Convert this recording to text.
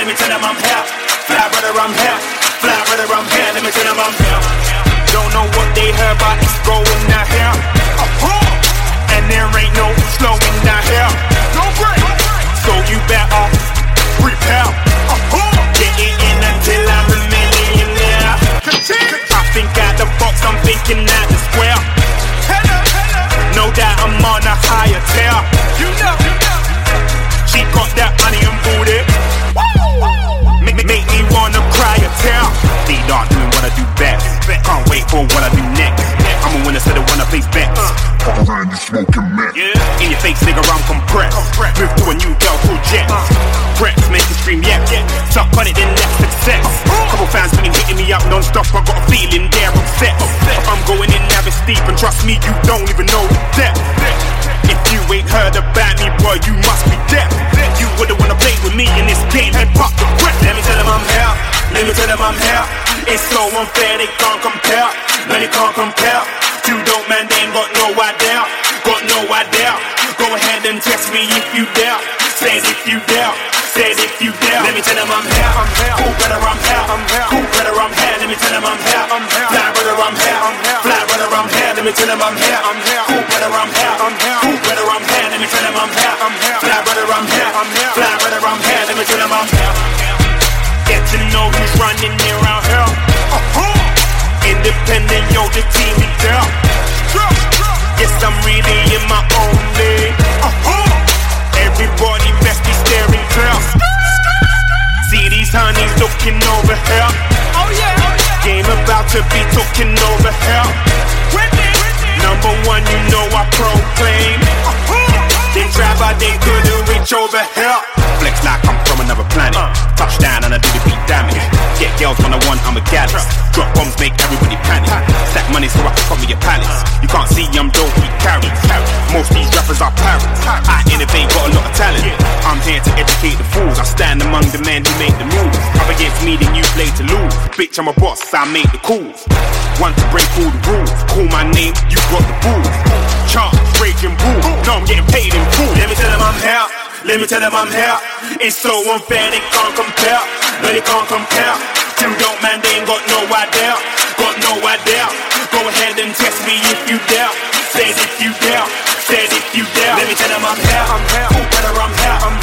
let me tell them I'm here. Fly brother, I'm here. Fly brother, I'm here, let me tell them I'm here. Don't know what they heard, but it's going down here. And there ain't no slowing down here. No break. So you better prepare. Get it in until I'm a millionaire. I think out the box, I'm thinking out the square. No doubt I'm on a higher tier. You know. She got that money and booty. Make me wanna cry a tear. They not doing what I do best. Can't wait for what I do next. I'm a winner, so they wanna place bets. Around you smoking meth. In your face, nigga, I'm compressed. Move to a new girl called Jet. Preps make it scream, yeah. Suck on it, then that's success. Couple fans been hitting me up non-stop. I got a feeling they're upset. I'm going in now, it's deep, and trust me, you don't even know the depth. If you ain't heard about me, boy, you must be deaf. You wouldn't wanna play with me in this game, head pop the breath. Let me tell them I'm here. Let me tell them I'm here. It's so unfair, they can't compare. No, they can't compare. You don't, man, they ain't got no idea. Got no idea. Go ahead and test me if you dare. Say it if you dare. Say it if you dare. Let me tell them I'm here. Cool brother, I'm here. Cool brother, I'm here. Let me tell them I'm here. Fly brother, I'm here. Fly brother, I'm here. Let me tell them I'm here. Cool brother, I'm here. Cool brother, I'm here. Let me tell them I'm here. Fly brother, I'm here. Fly brother, I'm here. Let me tell them I'm here. Get to know who's running around here. Independent, yo, the team is there. Yes, I'm really in my own league. Everybody best be staring clear. See these honeys looking over here. Oh yeah. Game about to be talking over here. Number one, you know I proclaim. They try but they couldn't reach over here. Flex like I'm from another planet. Touchdown and I do the beat damage. Get girls when I want, I'm a gallus. Drop bombs, make everybody panic. Stack money so I can cover your palace. You can't see I'm don't eat carrots. Most these rappers are parrots. I innovate, got a lot of talent. I'm here to educate the fools. I stand among the men who make the moves. Up against me, then you play to lose. Bitch, I'm a boss, I make the calls. Want to break all the rules. Call my name, you got the balls. Charge, raging bull. No, I'm getting paid in full. Let me tell them I'm here. Let me tell them I'm here. It's so unfair, they can't compare. No, they can't compare. You don't, man, they ain't got no idea. Got no idea. Go ahead and test me if you dare. Say it if you dare. Say it if you dare. Let me tell them I'm here. Cool brother, I'm here.